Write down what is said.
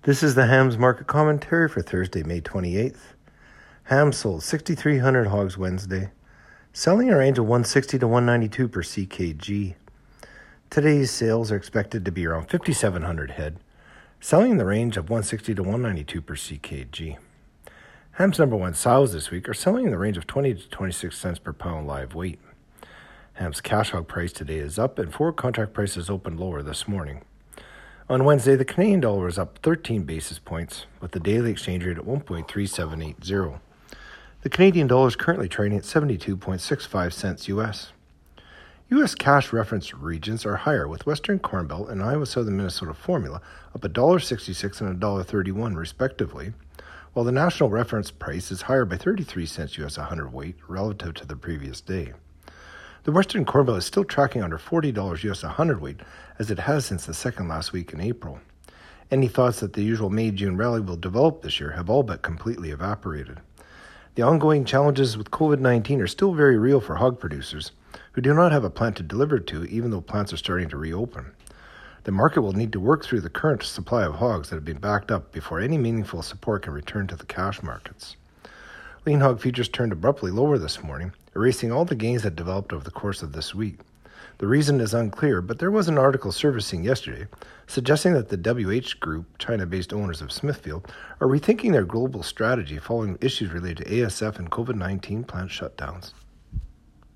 This is the hams market commentary for Thursday, May 28th. Hams sold 6,300 hogs Wednesday, selling a range of 160 to 192 per CKG. Today's sales are expected to be around 5,700 head, selling in the range of 160 to 192 per CKG. Hams number one sows this week are selling in the range of 20 to 26 cents per pound live weight. Hams cash hog price today is up and forward contract prices opened lower this morning. On Wednesday, the Canadian dollar was up 13 basis points, with the daily exchange rate at 1.3780. The Canadian dollar is currently trading at 72.65 cents U.S. U.S. cash reference regions are higher, with Western Corn Belt and Iowa Southern Minnesota formula up $1.66 and $1.31 respectively, while the national reference price is higher by 33 cents U.S. a hundredweight relative to the previous day. The Western Corn Belt is still tracking under $40 U.S. a hundredweight, as it has since the second last week in April. Any thoughts that the usual May-June rally will develop this year have all but completely evaporated. The ongoing challenges with COVID-19 are still very real for hog producers, who do not have a plant to deliver to, even though plants are starting to reopen. The market will need to work through the current supply of hogs that have been backed up before any meaningful support can return to the cash markets. Lean hog futures turned abruptly lower this morning, erasing all the gains that developed over the course of this week. The reason is unclear, but there was an article surfacing yesterday suggesting that the WH Group, China-based owners of Smithfield, are rethinking their global strategy following issues related to ASF and COVID-19 plant shutdowns.